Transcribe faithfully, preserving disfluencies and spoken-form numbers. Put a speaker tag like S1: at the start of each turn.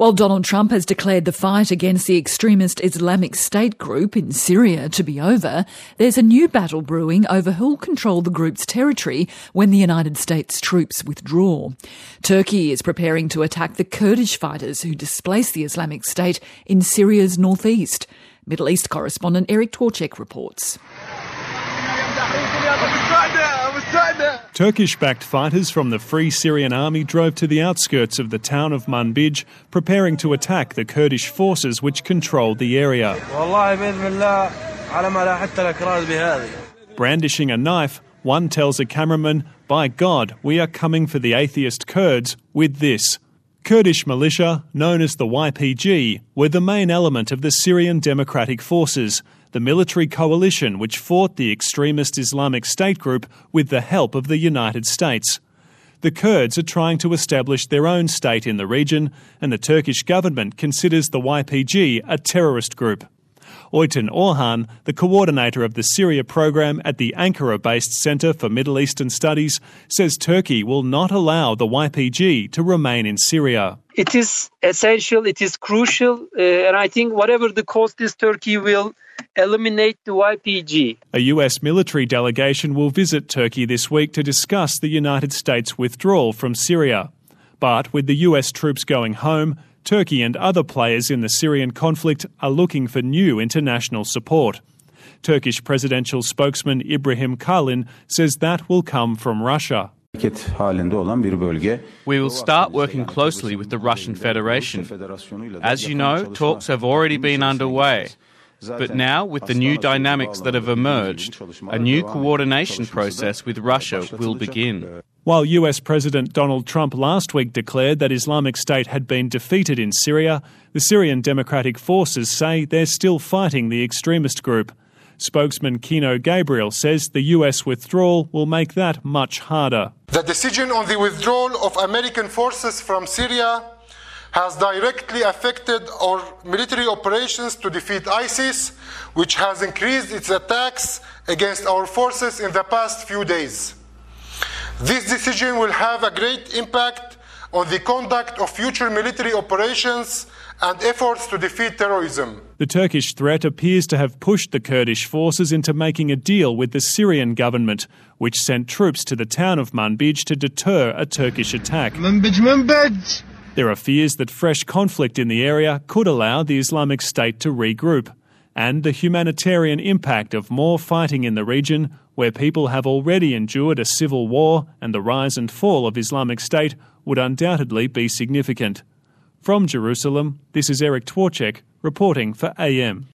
S1: While Donald Trump has declared the fight against the extremist Islamic State group in Syria to be over, there's a new battle brewing over who'll control the group's territory when the United States troops withdraw. Turkey is preparing to attack the Kurdish fighters who displaced the Islamic State in Syria's northeast. Middle East correspondent Eric Twarchek reports.
S2: Turkish-backed fighters from the Free Syrian Army drove to the outskirts of the town of Manbij, preparing to attack the Kurdish forces which controlled the area. Brandishing a knife, one tells a cameraman, "By God, we are coming for the atheist Kurds with this." Kurdish militia, known as the Y P G, were the main element of the Syrian Democratic Forces, the military coalition which fought the extremist Islamic State group with the help of the United States. The Kurds are trying to establish their own state in the region, and the Turkish government considers the Y P G a terrorist group. Oytun Orhan, the coordinator of the Syria program at the Ankara-based Centre for Middle Eastern Studies, says Turkey will not allow the Y P G to remain in Syria.
S3: It is essential, it is crucial, uh, and I think whatever the cost is, Turkey will eliminate the Y P G.
S2: A U S military delegation will visit Turkey this week to discuss the United States withdrawal from Syria. But with the U S troops going home, Turkey and other players in the Syrian conflict are looking for new international support. Turkish presidential spokesman Ibrahim Kalin says that will come from Russia.
S4: We will start working closely with the Russian Federation. As you know, talks have already been underway. But now, with the new dynamics that have emerged, a new coordination process with Russia will begin.
S2: While U S President Donald Trump last week declared that Islamic State had been defeated in Syria, the Syrian Democratic Forces say they're still fighting the extremist group. Spokesman Kino Gabriel says the U S withdrawal will make that much harder.
S5: The decision on the withdrawal of American forces from Syria has directly affected our military operations to defeat ISIS, which has increased its attacks against our forces in the past few days. This decision will have a great impact on the conduct of future military operations and efforts to defeat terrorism.
S2: The Turkish threat appears to have pushed the Kurdish forces into making a deal with the Syrian government, which sent troops to the town of Manbij to deter a Turkish attack.
S6: Manbij, Manbij.
S2: There are fears that fresh conflict in the area could allow the Islamic State to regroup, and the humanitarian impact of more fighting in the region, where people have already endured a civil war and the rise and fall of Islamic State, would undoubtedly be significant. From Jerusalem, this is Eric Twarchek reporting for A M.